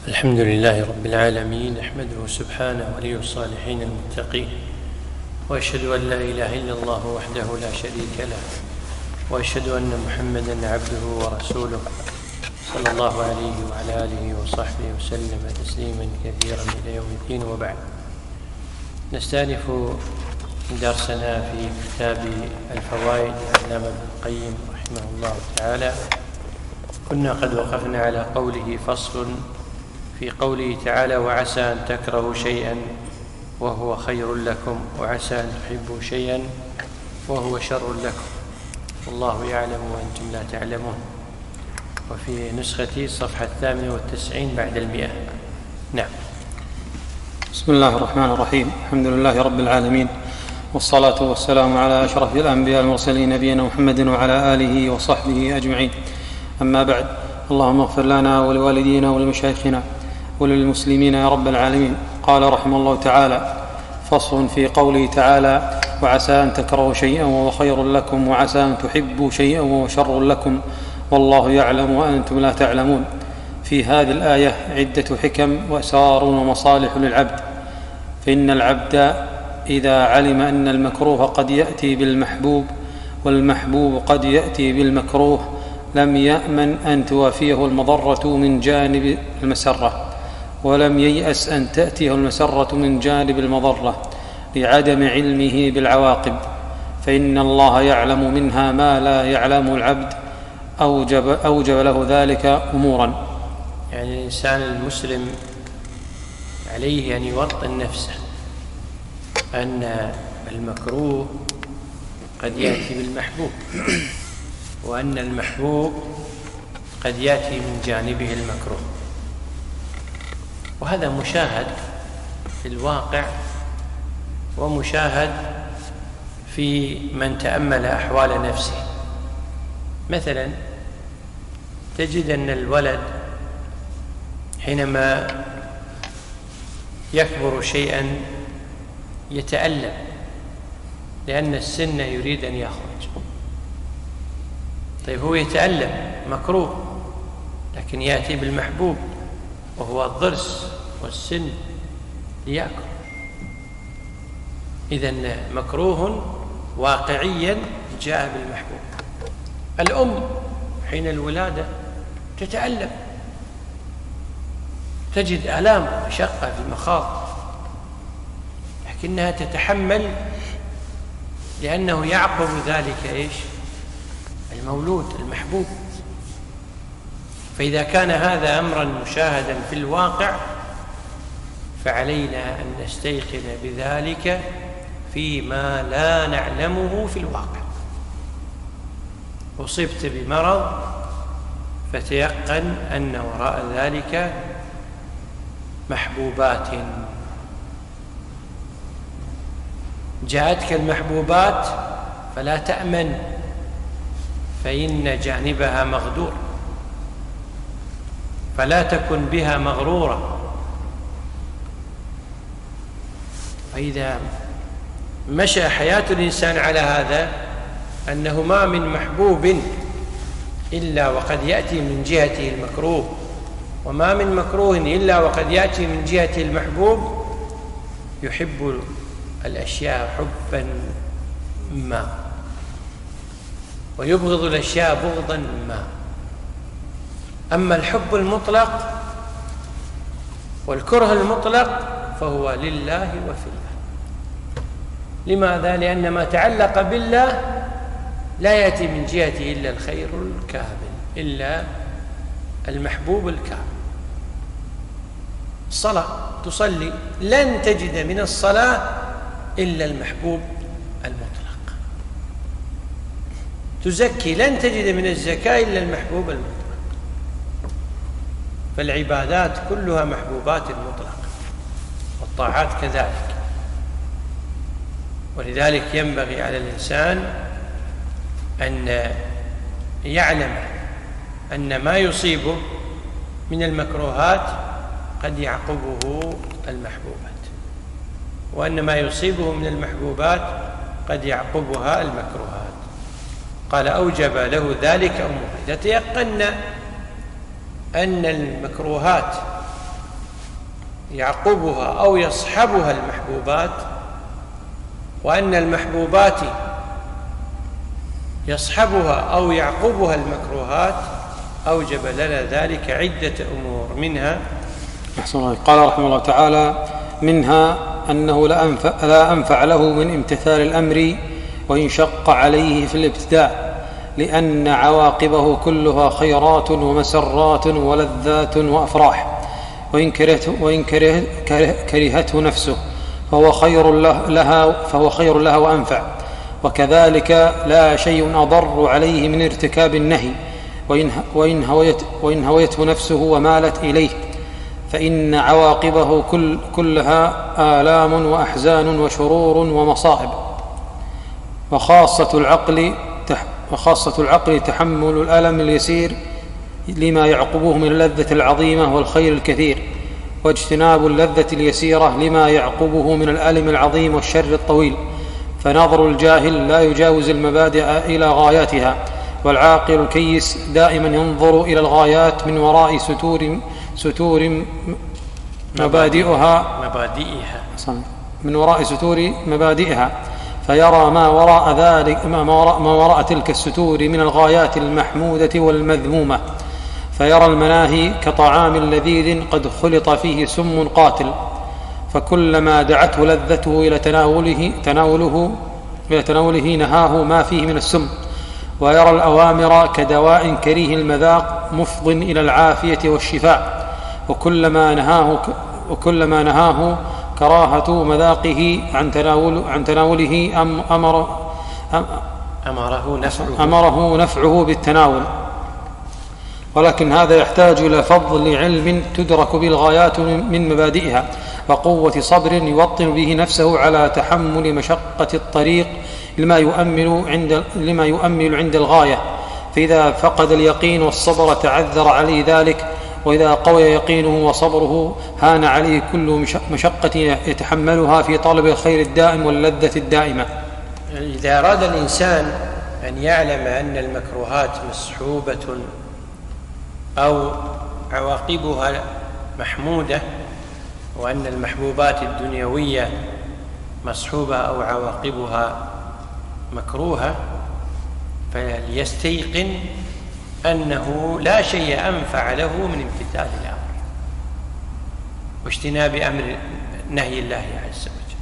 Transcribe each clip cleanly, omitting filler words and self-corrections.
الحمد لله رب العالمين، نحمده سبحانه ولي الصالحين المتقين، وأشهد أن لا إله إلا الله وحده لا شريك له، وأشهد أن محمدا عبده ورسوله صلى الله عليه وعلى آله وصحبه وسلم تسليما كثيرا إلى يوم الدين. وبعد، نستأنف درسنا في كتاب الفوائد للعلامة ابن القيم رحمه الله تعالى. كنا قد وقفنا على قوله: فصل في قوله تعالى: وعسى أن تكرهوا شيئا وهو خير لكم، وعسى أن تحبوا شيئا وهو شر لكم، والله يعلم وأنتم لا تعلمون. وفي نسختي صفحة 98 بعد 100. نعم. بسم الله الرحمن الرحيم. الحمد لله رب العالمين، والصلاة والسلام على أشرف الأنبياء المرسلين نبينا محمد وعلى آله وصحبه أجمعين. أما بعد، اللهم اغفر لنا ولوالدينا ولمشايخنا وللمسلمين يا رب العالمين. قال رحمه الله تعالى: فصل في قوله تعالى: وعسى أن تكرهوا شيئا وهو خير لكم، وعسى أن تحبوا شيئا وهو شر لكم، والله يعلم وأنتم لا تعلمون. في هذه الآية عدة حكم وأسرار ومصالح للعبد، فإن العبد إذا علم أن المكروه قد يأتي بالمحبوب والمحبوب قد يأتي بالمكروه لم يأمن أن توافيه المضرة من جانب المسرة، ولم ييأس أن تأتيه المسرة من جانب المضرة لعدم علمه بالعواقب، فإن الله يعلم منها ما لا يعلم العبد، أوجب له ذلك أمورا. يعني الإنسان المسلم عليه أن يوطن نفسه أن المكروه قد يأتي بالمحبوب، وأن المحبوب قد يأتي من جانبه المكروه، وهذا مشاهد في الواقع ومشاهد في من تأمل أحوال نفسه. مثلا تجد أن الولد حينما يكبر شيئا يتألم لأن السن يريد أن يخرج. طيب، هو يتألم مكروه، لكن يأتي بالمحبوب وهو الضرس والسن ليأكل. إذن مكروه واقعيا جاء بالمحبوب. الأم حين الولادة تتألم، تجد آلام مشقة في المخاض، لكنها تتحمل لأنه يعقب ذلك المولود المحبوب. فإذا كان هذا أمرا مشاهدا في الواقع، فعلينا أن نستيقن بذلك فيما لا نعلمه في الواقع. أصبت بمرض فتيقن أن وراء ذلك محبوبات، جاءتك المحبوبات فلا تأمن، فإن جانبها مغدور، فلا تكن بها مغرورا. فإذا مشى حياة الإنسان على هذا، أنه ما من محبوب إلا وقد يأتي من جهته المكروه، وما من مكروه إلا وقد يأتي من جهته المحبوب، يحب الأشياء حبا ما، ويبغض الأشياء بغضا ما. أما الحب المطلق والكره المطلق فهو لله وفي الله. لماذا؟ لأن ما تعلق بالله لا يأتي من جهته إلا الخير الكامل، إلا المحبوب الكامل. الصلاة تصلي، لن تجد من الصلاة إلا المحبوب المطلق. تزكي، لن تجد من الزكاة إلا المحبوب المطلق. فالعبادات كلها محبوبات مطلقة، والطاعات كذلك. ولذلك ينبغي على الإنسان أن يعلم أن ما يصيبه من المكروهات قد يعقبه المحبوبات، وأن ما يصيبه من المحبوبات قد يعقبها المكروهات. قال: أوجب له ذلك أمور. إذا تيقنا أن المكروهات يعقبها أو يصحبها المحبوبات، وأن المحبوبات يصحبها أو يعقبها المكروهات، أوجب لنا ذلك عدة أمور. منها قال رحمه الله تعالى: منها أنه لا أنفع له من امتثال الأمر وإن شق عليه في الابتداء، لأن عواقبه كلها خيرات ومسرات ولذات وأفراح، وإن كرهته نفسه فهو خير لها وأنفع. وكذلك لا شيء أضر عليه من ارتكاب النهي، وإن هويته نفسه ومالت إليه، فإن عواقبه كلها آلام وأحزان وشرور ومصائب. وخاصة العقل تحمل الألم اليسير لما يعقبه من اللذة العظيمة والخير الكثير، واجتناب اللذة اليسيرة لما يعقبه من الألم العظيم والشر الطويل. فنظر الجاهل لا يجاوز المبادئ إلى غاياتها، والعاقل الكيس دائما ينظر إلى الغايات من وراء ستور مبادئها، فيرى ما وراء ذلك، ما وراء تلك الستور من الغايات المحمودة والمذمومة. فيرى المناهي كطعام لذيذ قد خلط فيه سم قاتل، فكلما دعته لذته إلى تناوله نهاه ما فيه من السم. ويرى الأوامر كدواء كريه المذاق مفض إلى العافية والشفاء، وكلما نهاه كراهة مذاقه عن تناوله أمره نفعه بالتناول. ولكن هذا يحتاج إلى فضل علم تدرك بالغايات من مبادئها، وقوة صبر يوطن به نفسه على تحمل مشقة الطريق لما يؤمل عند الغاية. فإذا فقد اليقين والصبر تعذر عليه ذلك، وإذا قوي يقينه وصبره هان عليه كل مشقة يتحملها في طلب الخير الدائم واللذة الدائمة. إذا أراد الإنسان أن يعلم أن المكروهات مسحوبة أو عواقبها محمودة، وأن المحبوبات الدنيوية مصحوبة أو عواقبها مكروهة، فليستيقن أنه لا شيء أنفع له من امتثال الأمر واجتناب أمر نهي الله عز وجل.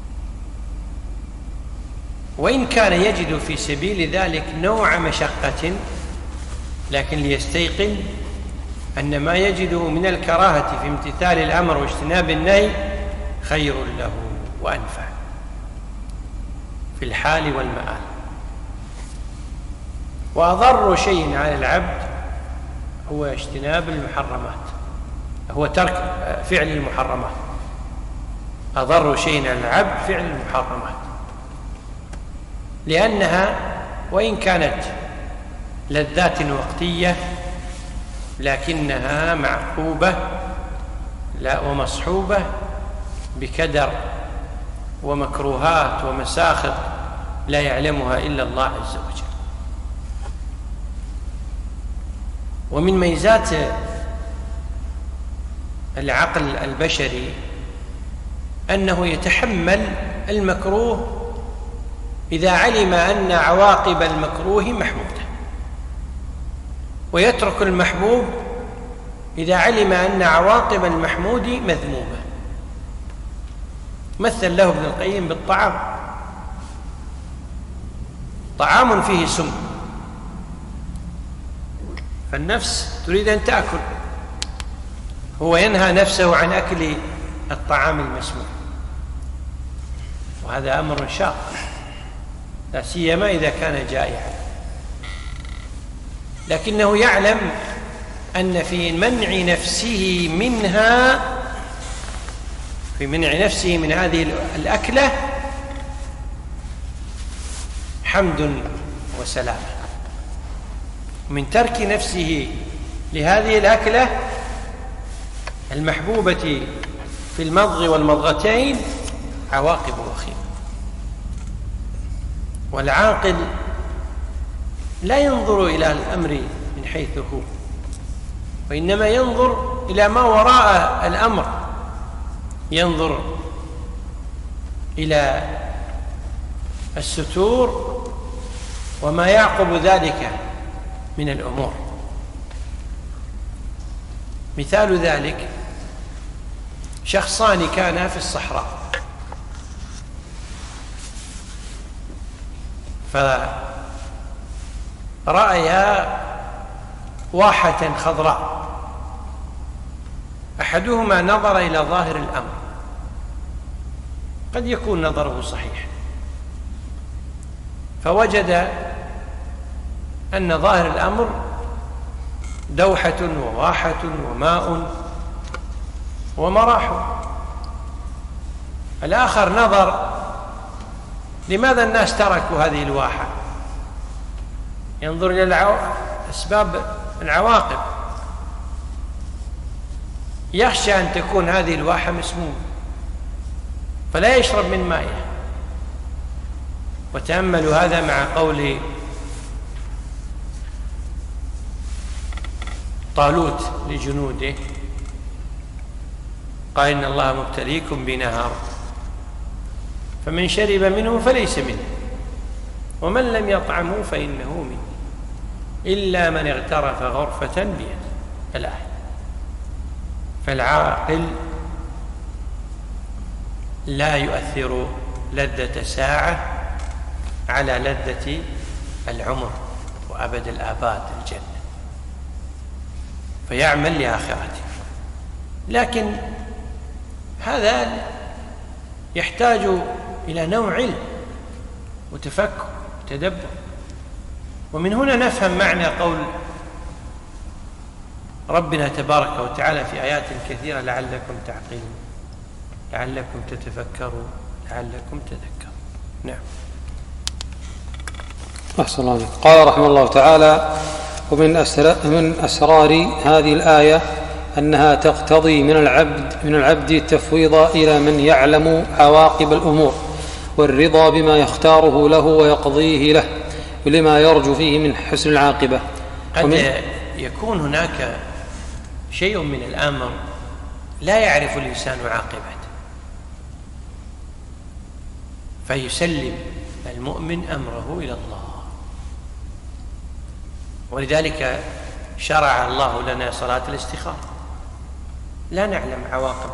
وإن كان يجد في سبيل ذلك نوع مشقة، لكن ليستيقن أن ما يجده من الكراهة في امتثال الأمر واجتناب النهي خير له وأنفع في الحال والمآل. وأضر شيء على العبد هو اجتناب المحرمات، هو ترك فعل المحرمات. أضر شيء على العبد فعل المحرمات، لأنها وإن كانت لذات وقتية لكنها معقوبة ومصحوبة بكدر ومكروهات ومساخط لا يعلمها إلا الله عز وجل. ومن ميزات العقل البشري أنه يتحمل المكروه إذا علم أن عواقب المكروه محمودة، ويترك المحبوب إذا علم أن عواقب المحمود مذمومة. مثل له ابن القيم بالطعام: طعام فيه سم، فالنفس تريد أن تأكل، هو ينهى نفسه عن أكل الطعام المسموم، وهذا أمر شاق لا سيما إذا كان جائعا. لكنه يعلم أن في منع نفسه من هذه الأكلة حمد وسلامة، من ترك نفسه لهذه الأكلة المحبوبة في المضغ والمضغتين عواقب وخيمة. والعاقل لا ينظر إلى الأمر من حيث هو، وإنما ينظر إلى ما وراء الأمر ينظر إلى الستور وما يعقب ذلك من الأمور. مثال ذلك شخصان كانا في الصحراء، فرأيا واحة خضراء، أحدهما نظر إلى ظاهر الأمر، قد يكون نظره صحيح، فوجد أن ظاهر الأمر دوحة وواحة وماء ومراح. الآخر نظر: لماذا الناس تركوا هذه الواحة؟ ينظر إلى أسباب العواقب، يخشى أن تكون هذه الواحة مسمومة فلا يشرب من مائها. وتأملوا هذا مع قول طالوت لجنوده، قال: إن الله مبتليكم بنهر فمن شرب منه فليس منه ومن لم يطعمه فإنه منه إلا من اغترف غرفة بيده. الآية. فالعاقل لا يؤثر لذة ساعة على لذة العمر وأبد الآباد الجنة، فيعمل لآخرته. لكن هذا يحتاج إلى نوع علم وتفكر وتدبر. ومن هنا نفهم معنى قول ربنا تبارك وتعالى في آيات كثيرة: لعلكم تعقلون، لعلكم تتفكرون، لعلكم تذكرون. نعم. أحسن الله عليك. قال رحمه الله تعالى: ومن أسرار هذه الآية أنها تقتضي من العبد التفويض إلى من يعلم عواقب الأمور، والرضا بما يختاره له ويقضيه له ولما يرجو فيه من حسن العاقبة. قد يكون هناك شيء من الأمر لا يعرف الإنسان عاقبته، فيسلم المؤمن أمره إلى الله. ولذلك شرع الله لنا صلاة الاستخارة، لا نعلم عواقب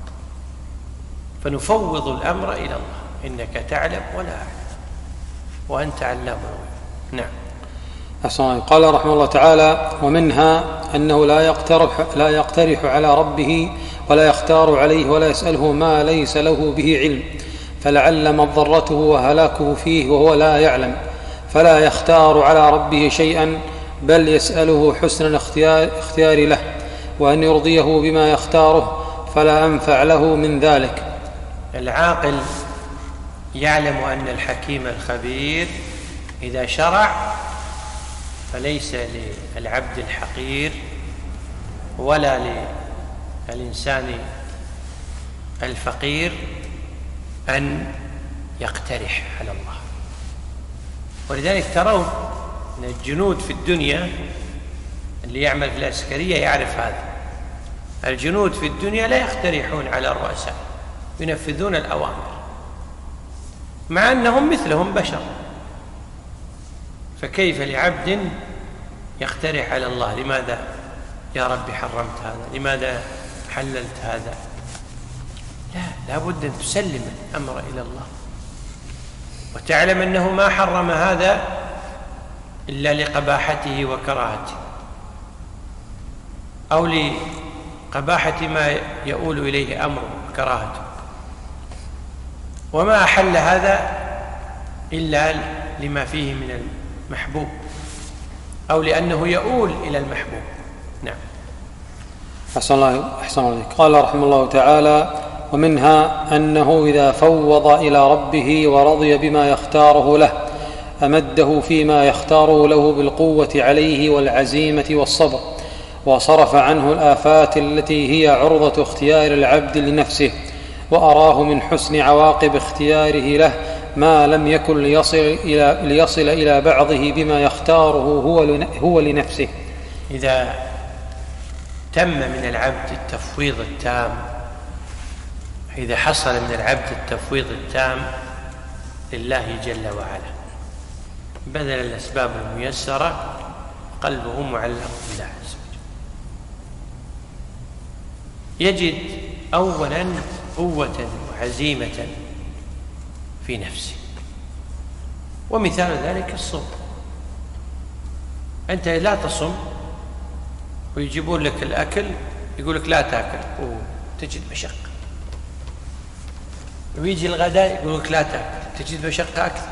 فنفوض الأمر إلى الله: إنك تعلم ولا أعلم وأنت علام الغيوب. نعم. أحسن. قال رحمه الله تعالى: ومنها أنه لا يقترح على ربه ولا يختار عليه ولا يسأله ما ليس له به علم، فلعل مضرته وهلاكه فيه وهو لا يعلم، فلا يختار على ربه شيئا بل يسأله حسن الاختيار له وأن يرضيه بما يختاره، فلا أنفع له من ذلك. العاقل يعلم أن الحكيم الخبير إذا شرع فليس للعبد الحقير ولا للإنسان الفقير أن يقترح على الله. ولذلك ترون أن الجنود في الدنيا، اللي يعمل في العسكرية يعرف هذا، الجنود في الدنيا لا يقترحون على الرؤساء، ينفذون الأوامر مع أنهم مثلهم بشر. فكيف لعبد يقترح على الله: لماذا يا رب حرمت هذا؟ لماذا حللت هذا؟ لا بد أن تسلم الأمر إلى الله وتعلم أنه ما حرم هذا إلا لقباحته وكراهته، أو لقباحة ما يؤول إليه أمره وكراهته، وما أحل هذا إلا لما فيه من المحبوب أو لأنه يؤول إلى المحبوب. نعم. أحسن الله. قال رحمه الله تعالى: ومنها أنه إذا فوض إلى ربه ورضي بما يختاره له أمده فيما يختاره له بالقوة عليه والعزيمة والصبر، وصرف عنه الآفات التي هي عرضة اختيار العبد لنفسه، وأراه من حسن عواقب اختياره له ما لم يكن ليصل إلى بعضه بما يختاره هو لنفسه. إذا تم من العبد التفويض التام إذا حصل من العبد التفويض التام لله جل وعلا بذل الأسباب الميسرة قلبه معلق بالله عز وجل، يجد أولا قوة وعزيمة في نفسه. ومثال ذلك الصوم. أنت لا تصم ويجيبون لك الأكل يقول لك لا تأكل وتجد مشقة، ويجي الغداء يقول لك لا تأكل تجد مشقة أكثر،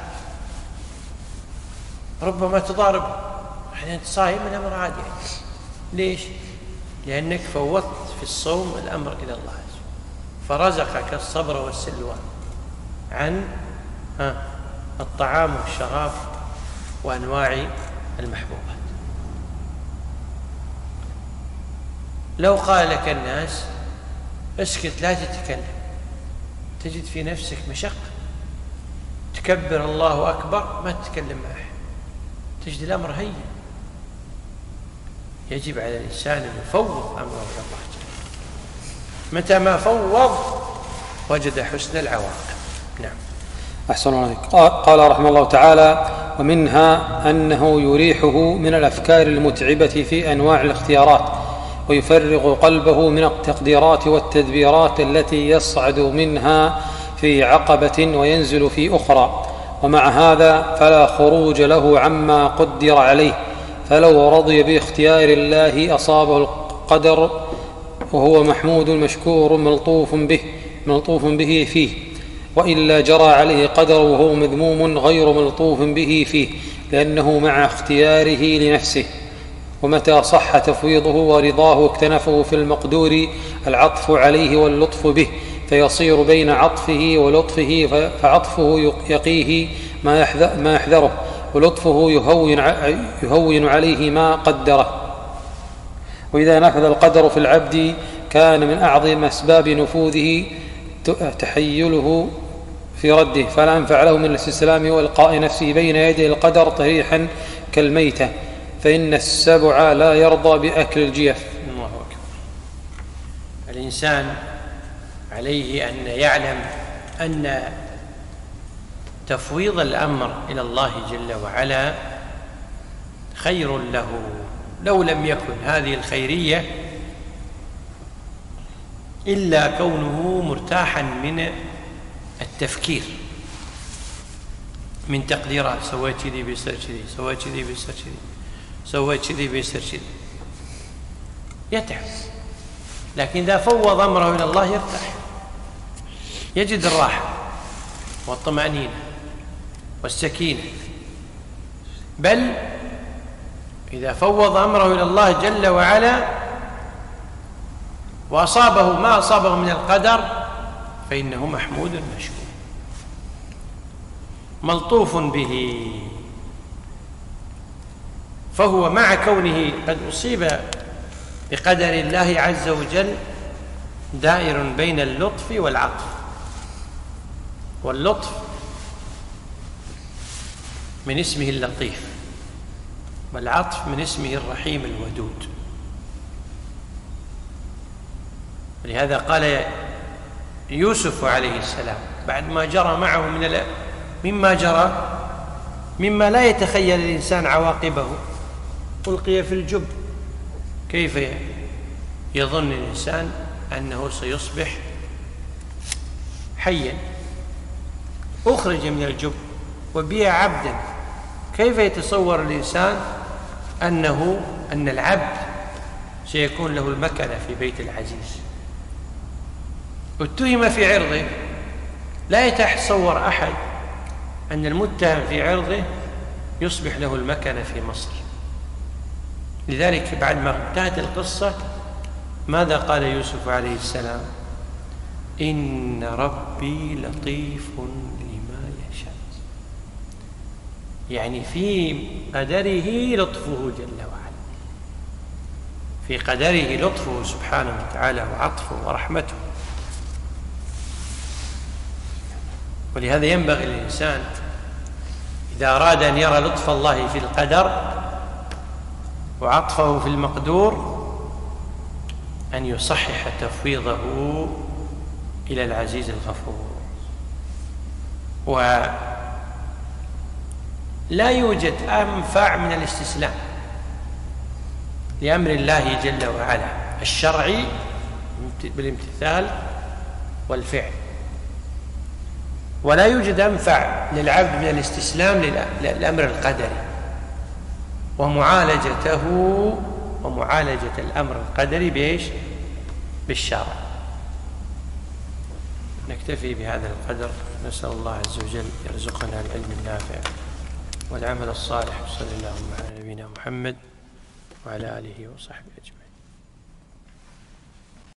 ربما تضارب أحيانا صايم من أمر عادي. ليش؟ لأنك فوضت في الصوم الأمر إلى الله عز وجل، فرزقك الصبر والسلوان عن الطعام والشراب وأنواع المحبوبات. لو قال لك الناس اسكت لا تتكلم تجد في نفسك مشقة، تكبر الله أكبر ما تتكلم مع أحد، تجد الأمر هين. يجب على الإنسان أن يفوض أمره إلى الله جل. متى ما فوض وجد حسن العواقب. نعم. أحسن عليك. قال رحمه الله تعالى: ومنها أنه يريحه من الأفكار المتعبة في أنواع الاختيارات، ويفرغ قلبه من التقديرات والتدبيرات التي يصعد منها في عقبة وينزل في أخرى. ومع هذا فلا خروج له عما قدر عليه، فلو رضي باختيار الله أصابه القدر وهو محمود مشكور ملطوف به فيه، وإلا جرى عليه قدر وهو مذموم غير ملطوف به فيه، لأنه مع اختياره لنفسه. ومتى صح تفويضه ورضاه اكتنفه في المقدور العطف عليه واللطف به، فيصير بين عطفه ولطفه، فعطفه يقيه ما يحذره، ولطفه يهون عليه ما قدره. وإذا نفذ القدر في العبد كان من أعظم أسباب نفوذه تحيله في رده، فلا أنفع له من الاستسلام وإلقاء نفسه بين يدي القدر طريحا كالميتة، فإن السبع لا يرضى بأكل الجيف. الله أكبر. الإنسان عليه أن يعلم أن تفويض الأمر إلى الله جل وعلا خير له. لو لم يكن هذه الخيرية إلا كونه مرتاحا من التفكير، من تقديرات سويت كذي بيصير كذي، سويت كذي بيصير كذي، سويت كذي بيصير كذي، يتعب. لكن إذا فوض أمره إلى الله يرتاح، يجد الراحة والطمأنينة والسكينة. بل إذا فوض أمره إلى الله جل وعلا وأصابه ما أصابه من القدر فإنه محمود مشكور ملطوف به، فهو مع كونه قد أصيب بقدر الله عز وجل دائر بين اللطف والعطف. واللطف من اسمه اللطيف، والعطف من اسمه الرحيم الودود. ولهذا قال يوسف عليه السلام بعد ما جرى معه مما لا يتخيل الإنسان عواقبه، ألقي في الجب. كيف يظن الإنسان أنه سيصبح حيا؟ أخرج من الجب وبيع عبدا. كيف يتصور الإنسان أن العبد سيكون له المكانة في بيت العزيز؟ اتهم في عرضه. لا يتصور أحد أن المتهم في عرضه يصبح له المكانة في مصر. لذلك بعد ما انتهت القصة ماذا قال يوسف عليه السلام؟ إن ربي لطيف لما يشاء. يعني في قدره لطفه جل وعلا، في قدره لطفه سبحانه وتعالى وعطفه ورحمته. ولهذا ينبغي للإنسان إذا أراد أن يرى لطف الله في القدر وعطفه في المقدور أن يصحح تفويضه إلى العزيز الغفور. ولا يوجد أنفع من الاستسلام لأمر الله جل وعلا الشرعي بالامتثال والفعل، ولا يوجد أنفع للعبد من الاستسلام للأمر القدري ومعالجة الأمر القدري بإيش؟ بالشرع. نكتفي بهذا القدر. نسأل الله عز وجل يرزقنا العلم النافع والعمل الصالح. صلى الله على نبينا محمد وعلى آله وصحبه أجمعين.